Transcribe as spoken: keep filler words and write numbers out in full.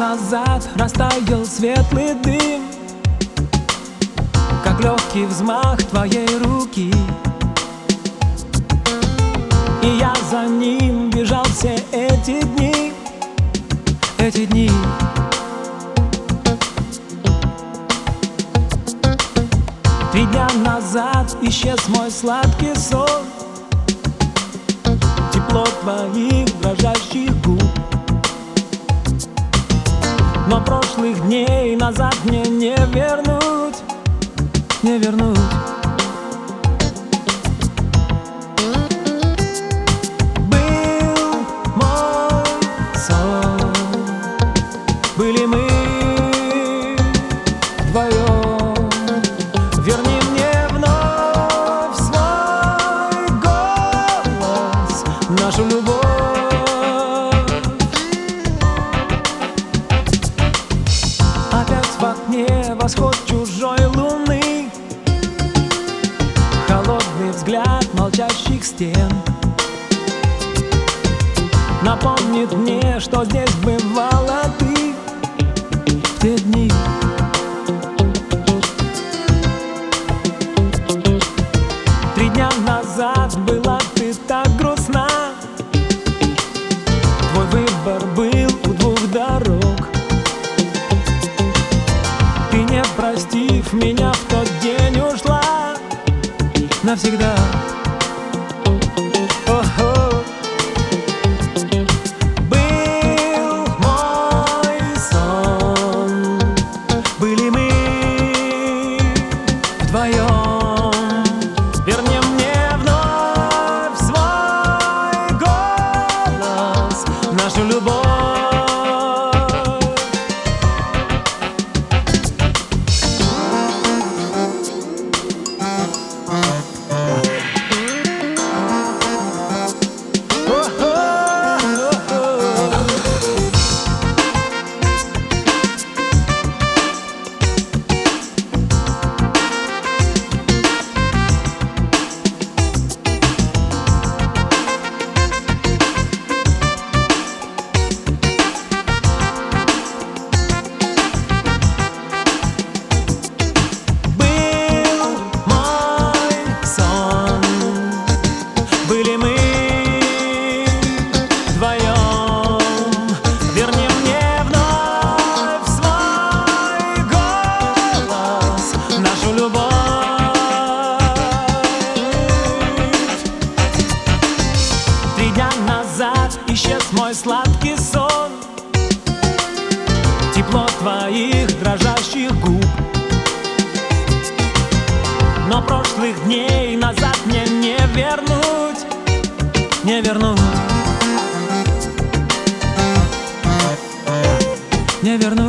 назад растаял светлый дым, как легкий взмах твоей руки, и я за ним бежал все эти дни, эти дни. Три дня назад исчез мой сладкий сон, тепло твоих дрожащих губ. Но прошлых дней назад мне не вернуть, не вернуть. Был мой сон, были мы вдвоем. Верни мне вновь свой голос, нашу любовь. В окне восход чужой луны, холодный взгляд молчащих стен напомнит мне, что здесь бывала ты в те дни. Три дня назад была ты так грустна, твой выбор был у двух дорог. Ты, не простив меня, в тот день ушла навсегда. О-хо. Был мой сон, были мы вдвоем. Верни мне вновь свой голос, нашу любовь. Были мы вдвоем. Верни мне вновь свой голос, нашу любовь. Три дня назад исчез мой сладкий сон, тепло твоих дрожащих губ. Но прошлых дней назад мне не вернуть, не вернуть, не вернуть.